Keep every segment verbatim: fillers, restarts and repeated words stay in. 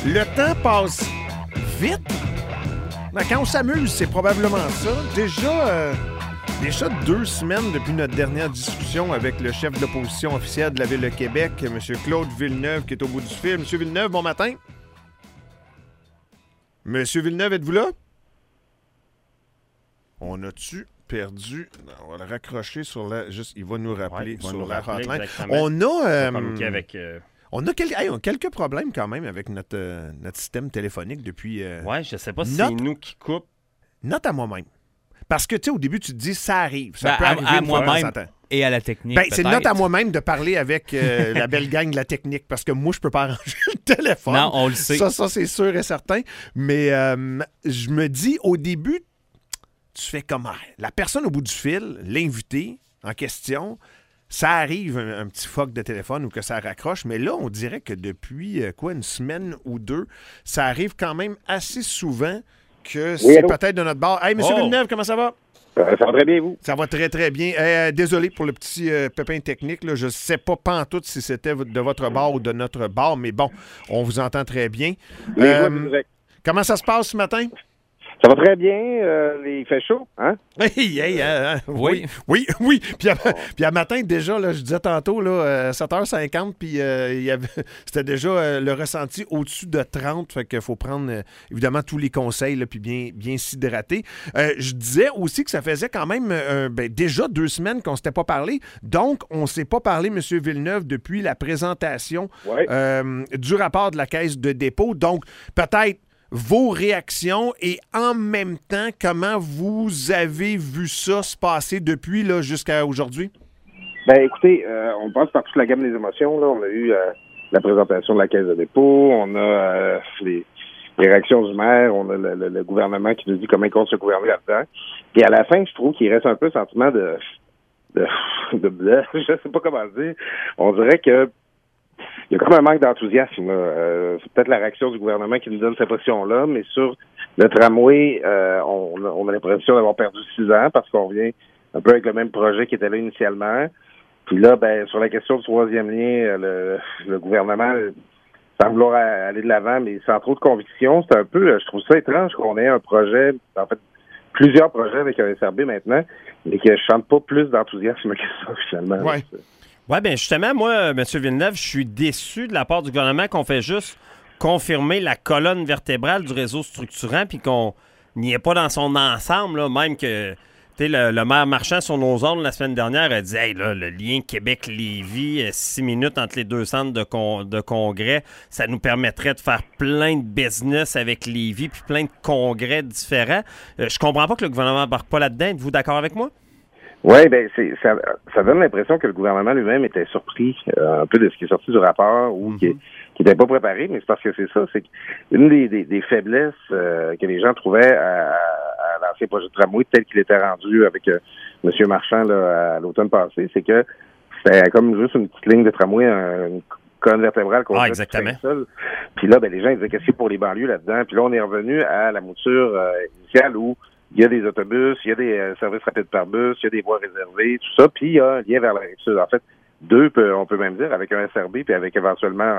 Le temps passe vite. Ben, quand on s'amuse, c'est probablement ça. Déjà, euh, déjà deux semaines depuis notre dernière discussion avec le chef de l'opposition officielle de la Ville de Québec, M. Claude Villeneuve, qui est au bout du fil. M. Villeneuve, bon matin. M. Villeneuve, êtes-vous là? On a-tu perdu? Non, on va le raccrocher sur la... Juste, il va nous rappeler ouais, sur nous la rappeler hotline. exactement. On a... Euh, on a avec... Euh... On a, quel... hey, on a quelques problèmes quand même avec notre, euh, notre système téléphonique depuis... Euh... Ouais, je sais pas si note... c'est nous qui coupent. Note à moi-même. Parce que, tu sais, au début, tu te dis, ça arrive. Ça ben, peut à, arriver à une fois de temps en moi-même temps. et à la technique, Ben, c'est peut-être. note à moi-même de parler avec euh, la belle gang de la technique, parce que moi, je peux pas arranger le téléphone. Non, on le sait. Ça, ça c'est sûr et certain. Mais euh, je me dis, au début, tu fais comment? La personne au bout du fil, l'invité en question... Ça arrive un, un petit fuck de téléphone ou que ça raccroche, mais là, on dirait que depuis, euh, quoi, une semaine ou deux, ça arrive quand même assez souvent que oui, c'est allô? Peut-être de notre bord. Hey, M. Oh. Villeneuve, comment ça va? Euh, ça va très bien, vous? Ça va très, très bien. Euh, désolé pour le petit euh, pépin technique. Là. Je ne sais pas pantoute si c'était de votre bord ou de notre bord, mais bon, on vous entend très bien. Euh, comment ça se passe ce matin? Ça va très bien. Euh, il fait chaud, hein? Hey, hey, hein, oui, oui, oui. Puis, à, puis à matin, déjà, là, je disais tantôt, là, euh, sept heures cinquante, puis euh, il y avait, c'était déjà euh, le ressenti au-dessus de trente. Fait qu'il faut prendre, euh, évidemment, tous les conseils, là, puis bien, bien s'hydrater. Euh, je disais aussi que ça faisait quand même euh, ben, déjà deux semaines qu'on ne s'était pas parlé. Donc, on ne s'est pas parlé, M. Villeneuve, depuis la présentation ouais. euh, du rapport de la Caisse de dépôt. Donc, peut-être vos réactions et en même temps, comment vous avez vu ça se passer depuis là, jusqu'à aujourd'hui? Ben écoutez, euh, on passe par toute la gamme des émotions. Là. On a eu euh, la présentation de la Caisse de dépôt, on a euh, les, les réactions du maire, on a le, le, le gouvernement qui nous dit comment il compte se gouverner là-dedans. Puis à la fin, je trouve qu'il reste un peu le sentiment de... de, de, de je sais pas comment dire. On dirait que il y a comme un manque d'enthousiasme. Euh, c'est peut-être la réaction du gouvernement qui nous donne cette position-là, mais sur le tramway, euh, on, on a l'impression d'avoir perdu six ans parce qu'on revient un peu avec le même projet qui était là initialement. Puis là, ben sur la question du troisième lien, le, le gouvernement semble vouloir aller de l'avant, mais sans trop de conviction. C'est un peu, je trouve ça étrange qu'on ait un projet, en fait, plusieurs projets avec un S R B maintenant, mais que je sente pas plus d'enthousiasme que ça, finalement. Ouais. Oui, bien justement, moi, M. Villeneuve, je suis déçu de la part du gouvernement qu'on fait juste confirmer la colonne vertébrale du réseau structurant puis qu'on n'y est pas dans son ensemble, là, même que le, le maire Marchand sur nos ondes la semaine dernière a dit hey, là, le lien Québec-Lévis, six minutes entre les deux centres de, con, de congrès, ça nous permettrait de faire plein de business avec Lévis puis plein de congrès différents. Euh, je comprends pas que le gouvernement n'embarque pas là-dedans. Êtes-vous d'accord avec moi? Oui, ben c'est ça, ça donne l'impression que le gouvernement lui-même était surpris euh, un peu de ce qui est sorti du rapport ou mm-hmm. qui qui n'était pas préparé, mais c'est parce que c'est ça, c'est une des, des, des faiblesses euh, que les gens trouvaient à, à l'ancien projet de tramway tel qu'il était rendu avec euh, M. Marchand là, à l'automne passé, c'est que c'était comme juste une petite ligne de tramway, un, une colonne vertébrale qu'on ah, exactement. Seul. Puis là, ben les gens ils disaient qu'est-ce qu'il y a pour les banlieues là-dedans. Puis là, on est revenu à la mouture euh, initiale où il y a des autobus, il y a des euh, services rapides par bus, il y a des voies réservées, tout ça, puis il y a un lien vers la rive sud. En fait, deux, on peut même dire, avec un S R B, puis avec éventuellement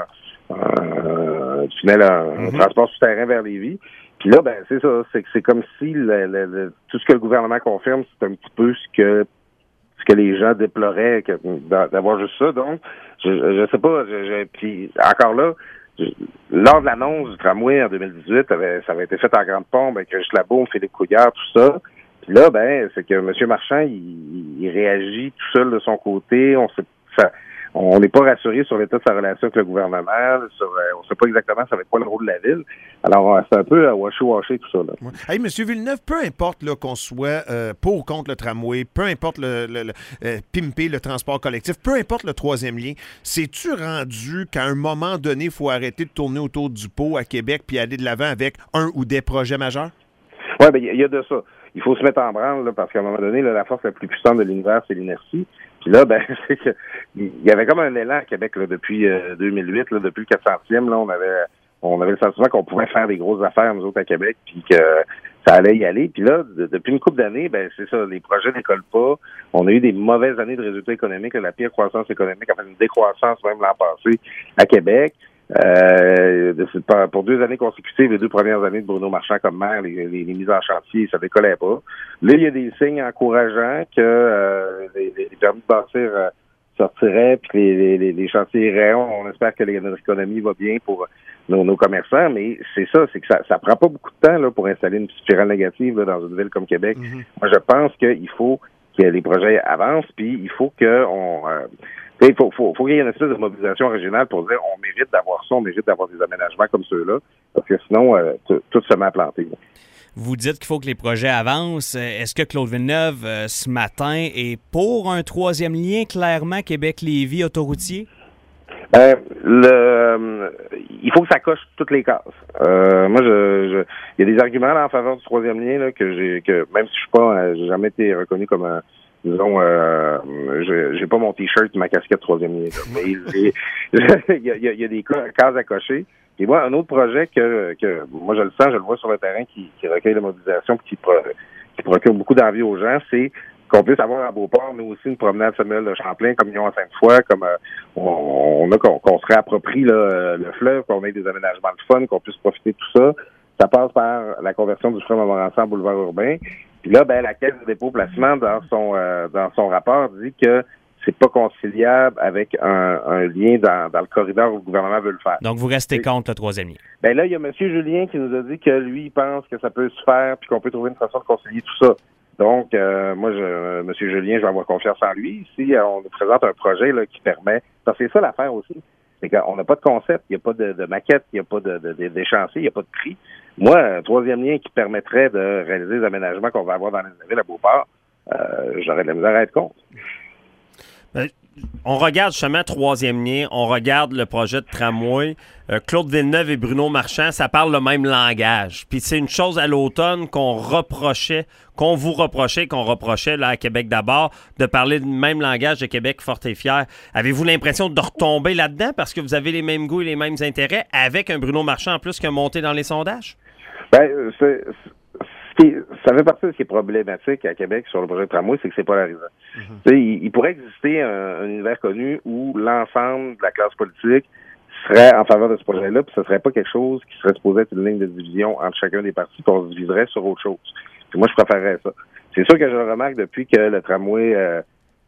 euh, un tunnel, un, mm-hmm. un transport souterrain vers Lévis. Puis là, ben c'est ça, c'est c'est comme si le, le, le, tout ce que le gouvernement confirme, c'est un petit peu ce que ce que les gens déploraient que, d'avoir juste ça. Donc, je, je sais pas, je, je, puis encore là, lors de l'annonce du tramway en deux mille dix-huit, avait, ça avait été fait en grande pompe avec Régis Labaume, Philippe Couillard, tout ça. Puis là, ben, c'est que M. Marchand, il, il réagit tout seul de son côté. On sait, ça, on n'est pas rassuré sur l'état de sa relation avec le gouvernement. Sur, on ne sait pas exactement ça va être quoi le rôle de la ville. Alors, c'est un peu à washer-washer tout ça. Là. Ouais. Hey, M. Villeneuve, peu importe là, qu'on soit euh, pour ou contre le tramway, peu importe le, le, le euh, pimper le transport collectif, peu importe le troisième lien, sais-tu rendu qu'à un moment donné, il faut arrêter de tourner autour du pot à Québec puis aller de l'avant avec un ou des projets majeurs? Oui, bien, il y a de ça. Il faut se mettre en branle, là, parce qu'à un moment donné, là, la force la plus puissante de l'univers, c'est l'inertie. Puis là, ben, c'est que il y avait comme un élan à Québec là, depuis euh, deux mille huit, là, depuis le quatre centième, là, on avait on avait le sentiment qu'on pouvait faire des grosses affaires, nous autres, à Québec, puis que ça allait y aller. Puis là, de, depuis une couple d'années, ben c'est ça, les projets n'écolent pas. On a eu des mauvaises années de résultats économiques, là, la pire croissance économique, enfin une décroissance même l'an passé à Québec. Euh, pour deux années consécutives, les deux premières années de Bruno Marchand comme maire, les, les, les mises en chantier, ça décollait pas. Là, il y a des signes encourageants que euh, les, les permis de bâtir euh, sortiraient, puis que les, les, les chantiers iraient. On espère que notre économie va bien pour nos, nos commerçants, mais c'est ça, c'est que ça, ça prend pas beaucoup de temps là, pour installer une spirale négative là, dans une ville comme Québec. Mm-hmm. Moi, je pense qu'il faut que les projets avancent, puis il faut que on euh, il faut, faut, faut qu'il y ait une espèce de mobilisation régionale pour dire on mérite d'avoir ça, on mérite d'avoir des aménagements comme ceux-là, parce que sinon, euh, tout, tout se met à planter. Là. Vous dites qu'il faut que les projets avancent. Est-ce que Claude Villeneuve, euh, ce matin, est pour un troisième lien, clairement, Québec-Lévis autoroutier? Ben, le, euh, il faut que ça coche toutes les cases. Euh, moi, je, je, il y a des arguments là, en faveur du troisième lien là, que j'ai, que même si je suis pas, euh, j'ai jamais été reconnu comme un, disons, euh, j'ai, j'ai pas mon t-shirt et ma casquette troisième lien. Là, mais il y, a, il y a des cases à cocher. Et moi, un autre projet que, que moi je le sens, je le vois sur le terrain, qui, qui recueille la mobilisation, et qui, pro, qui procure beaucoup d'envie aux gens, c'est qu'on puisse avoir à Beauport, mais aussi une promenade Samuel de Champlain, comme ils ont à Sainte-Foy, comme euh, on, on a qu'on, qu'on se réapproprie là, le fleuve, qu'on ait des aménagements de fun, qu'on puisse profiter de tout ça. Ça passe par la conversion du fleuve Montmorency en boulevard urbain. Puis là, ben la Caisse de dépôt placement dans son euh, dans son rapport dit que c'est pas conciliable avec un, un lien dans, dans le corridor où le gouvernement veut le faire. Donc, vous restez contre le troisième lien? Ben là, il y a M. Julien qui nous a dit que lui, il pense que ça peut se faire puis qu'on peut trouver une façon de concilier tout ça. Donc, euh, moi, je, euh, M. Julien, je vais avoir confiance en lui. Si euh, on nous présente un projet là, qui permet... Parce que c'est ça l'affaire aussi. C'est qu'on n'a pas de concept, il n'y a pas de, de maquette, il n'y a pas de, de, de, d'échéancier, il n'y a pas de prix. Moi, un troisième lien qui permettrait de réaliser les aménagements qu'on va avoir dans les villes à Beauport, euh, j'aurais de la misère à être contre. Ben, on regarde justement troisième lien, on regarde le projet de tramway. Euh, Claude Villeneuve et Bruno Marchand, ça parle le même langage. Puis c'est une chose à l'automne qu'on reprochait, qu'on vous reprochait, qu'on reprochait là, à Québec d'abord, de parler du même langage de Québec fort et fier. Avez-vous l'impression de retomber là-dedans parce que vous avez les mêmes goûts et les mêmes intérêts avec un Bruno Marchand en plus qui a monté dans les sondages? Ben, c'est... c'est... Ça fait partie de ce qui est problématique à Québec sur le projet de tramway, c'est que c'est polarisant. Mm-hmm. Il, il pourrait exister un, un univers connu où l'ensemble de la classe politique serait en faveur de ce projet-là, puis ce serait pas quelque chose qui serait supposé être une ligne de division entre chacun des partis, puis on se diviserait sur autre chose. Puis moi, je préférerais ça. C'est sûr que je le remarque depuis que le tramway, euh,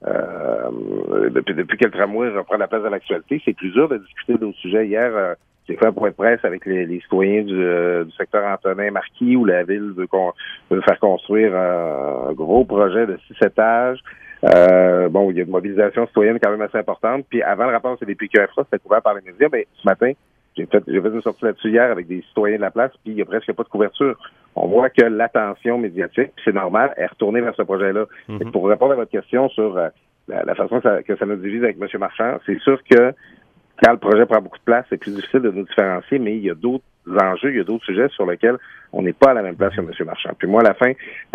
euh, depuis, depuis que le tramway reprend la place de l'actualité, c'est plus dur de discuter d'autres sujets. Hier, euh, j'ai fait un point de presse avec les, les citoyens du, euh, du secteur Antonin-Marquis où la ville veut, con, veut faire construire un, un gros projet de six étages. Euh, bon, il y a une mobilisation citoyenne quand même assez importante. Puis avant le rapport sur les P Q Infra, c'était couvert par les médias. Mais ce matin, j'ai fait, j'ai fait une sortie là-dessus hier avec des citoyens de la place, puis il n'y a presque pas de couverture. On voit que l'attention médiatique, puis c'est normal, est retournée vers ce projet-là. Mm-hmm. Pour répondre à votre question sur euh, la, la façon que ça, que ça nous divise avec M. Marchand, c'est sûr que quand le projet prend beaucoup de place, c'est plus difficile de nous différencier, mais il y a d'autres enjeux, il y a d'autres sujets sur lesquels on n'est pas à la même place que M. Marchand. Puis moi, à la fin,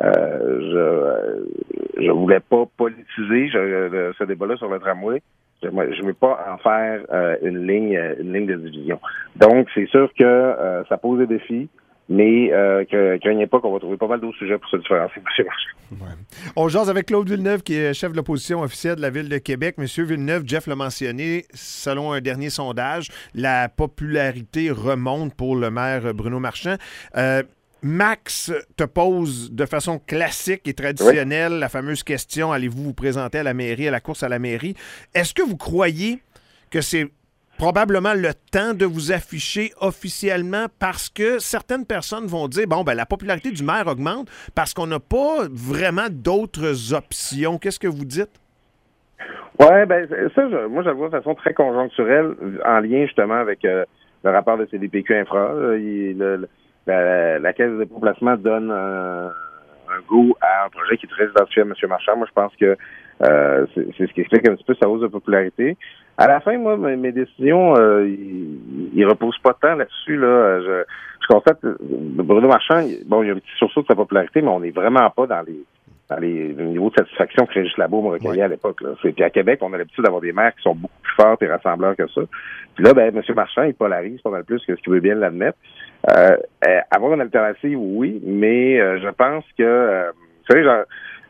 euh, je je voulais pas politiser je, ce débat-là sur le tramway. Je ne veux pas en faire euh, une ligne une ligne de division. Donc, c'est sûr que euh, ça pose des défis. Mais euh, que craignez pas qu'on va trouver pas mal d'autres sujets pour se différencier de M. Marchand. Ouais. On jase avec Claude Villeneuve, qui est chef de l'opposition officielle de la Ville de Québec. Monsieur Villeneuve, Jeff l'a mentionné, selon un dernier sondage, la popularité remonte pour le maire Bruno Marchand. Euh, Max te pose de façon classique et traditionnelle oui. la fameuse question, allez-vous vous présenter à la mairie, à la course à la mairie? Est-ce que vous croyez que c'est probablement le temps de vous afficher officiellement parce que certaines personnes vont dire, bon, ben la popularité du maire augmente parce qu'on n'a pas vraiment d'autres options. Qu'est-ce que vous dites? Oui, ben ça, je, moi, je le vois de façon très conjoncturelle, en lien justement avec euh, le rapport de C D P Q Infra. Il, le, la, la Caisse de dépôt placement donne un, un goût à un projet qui est très identifié à M. Marchand. Moi, je pense que euh, c'est, c'est ce qui explique un petit peu sa hausse de popularité. À la fin, moi, mes, mes décisions, euh, ils, ils reposent pas tant là-dessus. Là. Je, je constate que Bruno Marchand, bon, il y a un petit sursaut de sa popularité, mais on n'est vraiment pas dans les dans les, les niveaux de satisfaction que Régis Labaume me recueillait ouais. à l'époque. Là. C'est, puis à Québec, on a l'habitude d'avoir des maires qui sont beaucoup plus fortes et rassembleurs que ça. Puis là, ben, M. Marchand, il polarise pas mal plus que ce qu'il veut bien l'admettre. Euh, euh, avoir une alternative, oui, mais euh, je pense que, euh, vous savez, genre,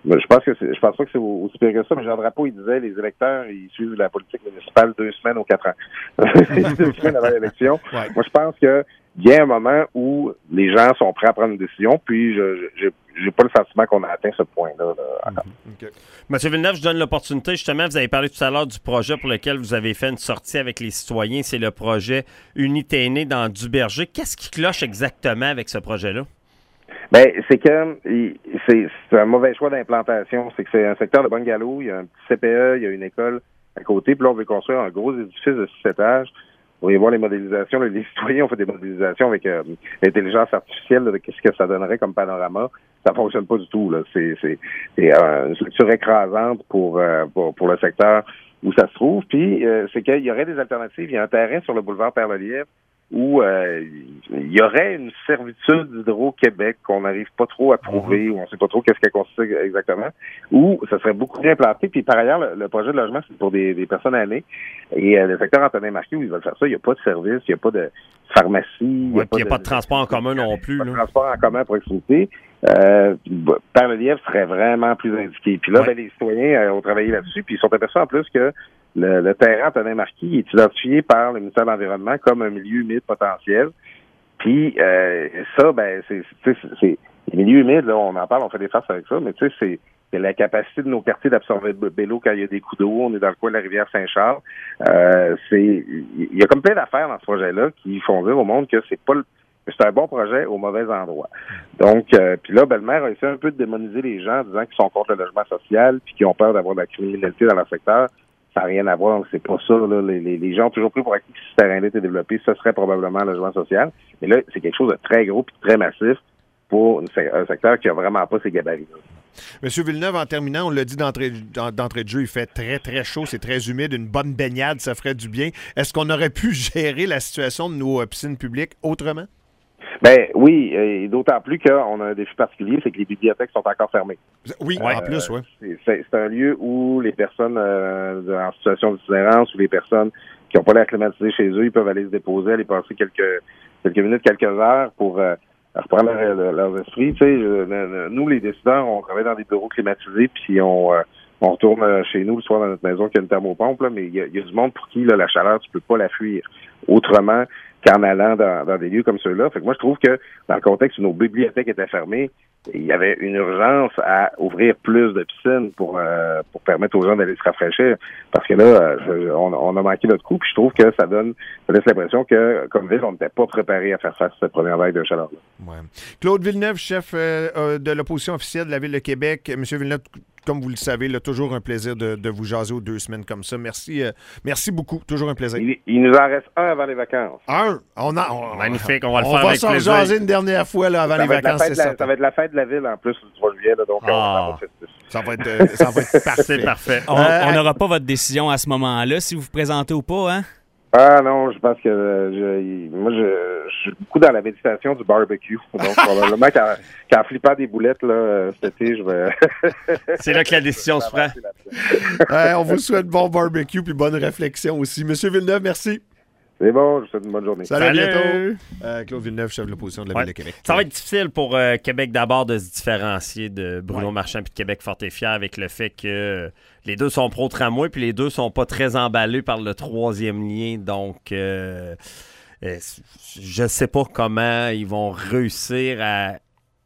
Ben, je pense que c'est, je pense pas que c'est aussi pire que ça, mais Jean Drapeau, il disait les électeurs, ils suivent la politique municipale deux semaines ou quatre ans. deux semaines avant l'élection. Ouais. Moi, je pense que il y a un moment où les gens sont prêts à prendre une décision, puis je j'ai, j'ai pas le sentiment qu'on a atteint ce point-là. Là, mm-hmm. Okay. Monsieur Villeneuve, je donne l'opportunité. Justement, vous avez parlé tout à l'heure du projet pour lequel vous avez fait une sortie avec les citoyens. C'est le projet Unité-Aînés dans Duberger. Qu'est-ce qui cloche exactement avec ce projet-là? Ben, c'est que c'est, c'est un mauvais choix d'implantation. C'est que c'est un secteur de bungalow, il y a un petit C P E, il y a une école à côté, puis là, on veut construire un gros édifice de six étages. Vous voyez voir les modélisations. Là, les citoyens ont fait des modélisations avec euh, l'intelligence artificielle, là, de qu'est-ce que ça donnerait comme panorama. Ça fonctionne pas du tout. Là. C'est, c'est, c'est euh, une structure écrasante pour, euh, pour pour le secteur où ça se trouve. Puis, euh, c'est qu'il y aurait des alternatives. Il y a un terrain sur le boulevard Père-Lelièvre où euh, il y aurait une servitude d'Hydro-Québec qu'on n'arrive pas trop à trouver, où on ne sait pas trop qu'est-ce qu'elle consiste exactement, où ça serait beaucoup bien implanté. Puis par ailleurs, le, le projet de logement, c'est pour des, des personnes aînées. Et euh, le secteur Antonin-Marquis, où ils veulent faire ça, il n'y a pas de service, il n'y a pas de pharmacie. Il n'y a, a pas de transport en commun non plus. Pas de transport en commun à proximité. Euh, Père-Lelièvre serait vraiment plus indiqué. Puis là, ouais. ben, les citoyens euh, ont travaillé là-dessus, puis ils sont aperçus en plus que Le, le terrain Antonin-Marquis est identifié par le ministère de l'Environnement comme un milieu humide potentiel. Puis euh, ça, ben, c'est, c'est, c'est les milieux humides, là, on en parle, on fait des faces avec ça, mais tu sais, c'est, c'est la capacité de nos quartiers d'absorber de l'eau quand il y a des coups d'eau. On est dans le coin de la rivière Saint-Charles. Euh, c'est, il y a comme plein d'affaires dans ce projet-là qui font dire au monde que c'est pas le c'est un bon projet au mauvais endroit. Donc, euh, puis là, ben, le maire a essayé un peu de démoniser les gens en disant qu'ils sont contre le logement social puis qu'ils ont peur d'avoir de la criminalité dans leur secteur. Ça n'a rien à voir, c'est pas ça. Là. Les, les, les gens ont toujours pris pour acquis que si ce terrain-là était développé, ce serait probablement un logement social. Mais là, c'est quelque chose de très gros et très massif pour une, un secteur qui a vraiment pas ces gabarits-là. Monsieur Villeneuve, en terminant, on l'a dit d'entrée, d'entrée de jeu, il fait très, très chaud, c'est très humide, une bonne baignade, ça ferait du bien. Est-ce qu'on aurait pu gérer la situation de nos piscines publiques autrement? Ben oui, et d'autant plus qu'on a un défi particulier, c'est que les bibliothèques sont encore fermées. Oui, euh, en plus, oui. C'est, c'est, c'est un lieu où les personnes euh, en situation d'itinérance ou les personnes qui n'ont pas l'air climatisées chez eux, ils peuvent aller se déposer, aller passer quelques quelques minutes, quelques heures pour euh, reprendre leur, leur, leurs esprits. Tu sais, je, nous, les décideurs, on travaille dans des bureaux climatisés, puis on euh, on retourne chez nous le soir dans notre maison qui a une thermopompe, là, mais il y, y a du monde pour qui là, la chaleur, tu peux pas la fuir autrement qu'en allant dans, dans des lieux comme ceux-là. Fait que moi, je trouve que dans le contexte où nos bibliothèques étaient fermées, il y avait une urgence à ouvrir plus de piscines pour euh, pour permettre aux gens d'aller se rafraîchir. Parce que là, euh, on, on a manqué notre coup, puis je trouve que ça donne, ça laisse l'impression que, comme ville, on n'était pas préparé à faire face à cette première vague de chaleur-là. Ouais. Claude Villeneuve, chef euh, de l'opposition officielle de la Ville de Québec. Monsieur Villeneuve, comme vous le savez, là, toujours un plaisir de, de vous jaser aux deux semaines comme ça. Merci, euh, merci beaucoup. Toujours un plaisir. Il, il nous en reste un avant les vacances. Un? On a, on, Magnifique, on va le on faire va avec plaisir. On va s'en jaser une dernière fois là, avant ça les vacances, c'est ça. Ça va être la fête de la ville en plus du trois juillet, là, donc ah. on va festif. Ça va être, euh, ça va être parfait. C'est parfait. On n'aura euh, pas votre décision à ce moment-là, si vous vous présentez ou pas, hein? Ah non, je pense que euh, je, moi, je, je suis beaucoup dans la méditation du barbecue. Donc, probablement qu'en, qu'en flippant des boulettes, là, cet été, je vais... C'est là que la décision se prend. Ouais, on vous souhaite bon barbecue puis bonne réflexion aussi. Monsieur Villeneuve, merci. C'est bon, je vous souhaite une bonne journée. Salut, à bientôt. Euh, Claude Villeneuve, chef de l'opposition de la ouais. Ville de Québec. Ça va être difficile pour euh, Québec d'abord de se différencier de Bruno ouais. Marchand puis de Québec fort et fier avec le fait que les deux sont pro-tramway puis les deux sont pas très emballés par le troisième lien. Donc, euh, euh, je sais pas comment ils vont réussir à,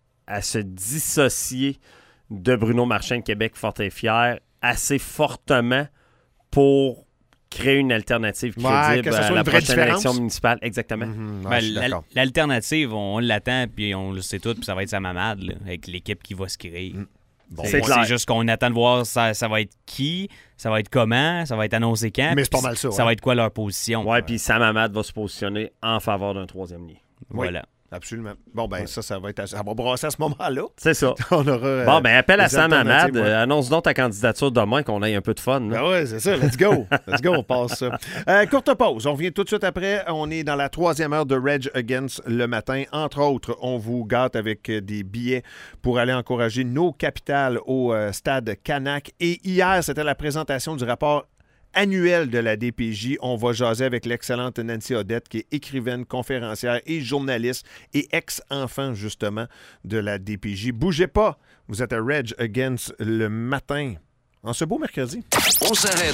à se dissocier de Bruno Marchand de Québec fort et fier assez fortement pour créer une alternative crédible ouais, à la prochaine différence. Élection municipale. Exactement. Mm-hmm, ouais, ben, l'al- l'alternative, on, on l'attend, puis on le sait tout, puis ça va être sa mamade, là, avec l'équipe qui va se créer. Mm. Bon, c'est, c'est juste qu'on attend de voir ça, ça va être qui, ça va être comment, ça va être annoncé quand. Mais c'est pas mal ça. Ça ouais. va être quoi leur position. Ouais, puis Sam Hamad va se positionner en faveur d'un troisième lien. Voilà. Oui. Absolument. Bon, ben ouais. ça, ça va être, ça va brasser à ce moment-là. C'est ça. On aura, euh, bon, ben appelle à Sam Hamad. Ouais. Euh, annonce donc ta candidature demain, qu'on ait un peu de fun. Ben oui, c'est ça. Let's go. Let's go, on passe ça. Euh, courte pause. On revient tout de suite après. On est dans la troisième heure de Rage Against le matin. Entre autres, on vous gâte avec des billets pour aller encourager nos capitales au euh, stade Canac. Et hier, c'était la présentation du rapport annuel de la D P J. On va jaser avec l'excellente Nancy Odette, qui est écrivaine, conférencière et journaliste et ex-enfant, justement, de la D P J. Bougez pas, vous êtes à Rage Against le matin, en ce beau mercredi. On s'arrête